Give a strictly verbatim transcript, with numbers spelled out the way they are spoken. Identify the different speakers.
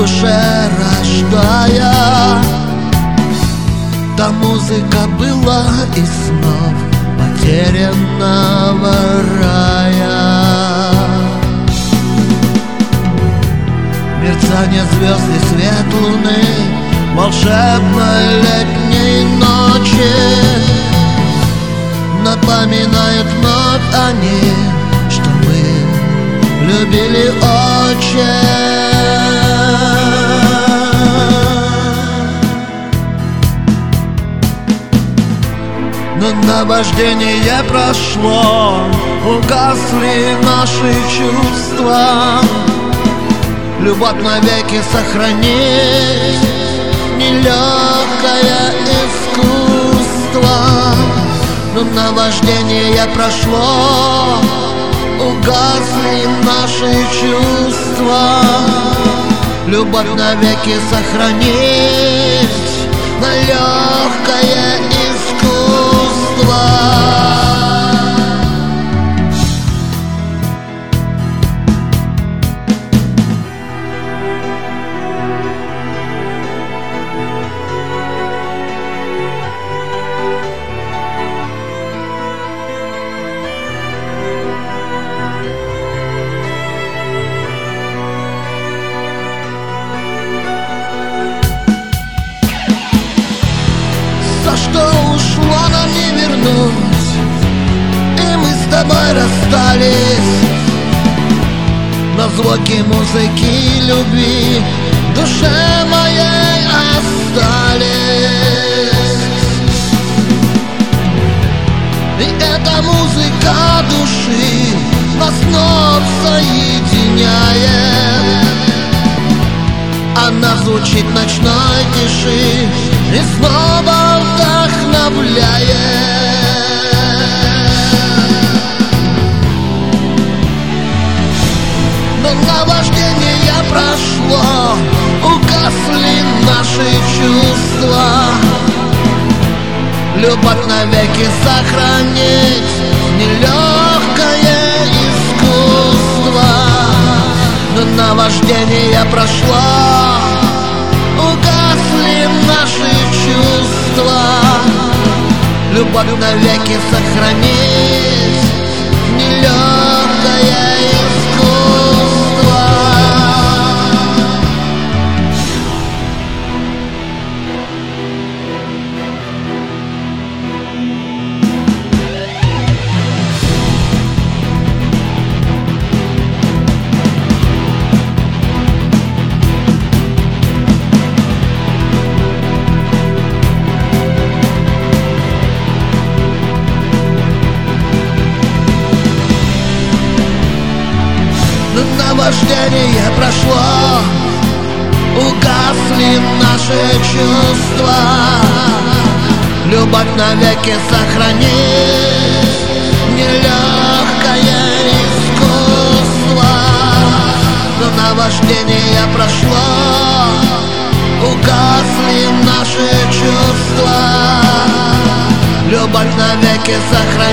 Speaker 1: душе рождая. Та музыка была из снов потерянного рая. Мерцание звезд и свет луны волшебной летней ночи напоминают вновь они, что мы любили очень. Но наваждение прошло, угасли наши чувства. Любовь навеки сохранить нелегкое искусство. Но наваждение прошло, угасли наши чувства. Любовь навеки сохранить на легкое искусство. То, что ушло, нам не вернуть, и мы с тобой расстались. На звуки музыки любви в душе моей остались. И эта музыка души нас вновь соединяет. Она звучит в ночной тиши и снова вдохновляет. Но наваждение прошло, угасли наши чувства. Любовь навеки сохранить нелегкое искусство. Но наваждение прошло, угасли наши чувства. Любовь навеки сохранить нелегкое искусство. Наваждение прошло, угасли наши чувства. Любовь навеки сохранить нелегкое искусство. Но наваждение прошло, угасли наши чувства. Любовь навеки сохранить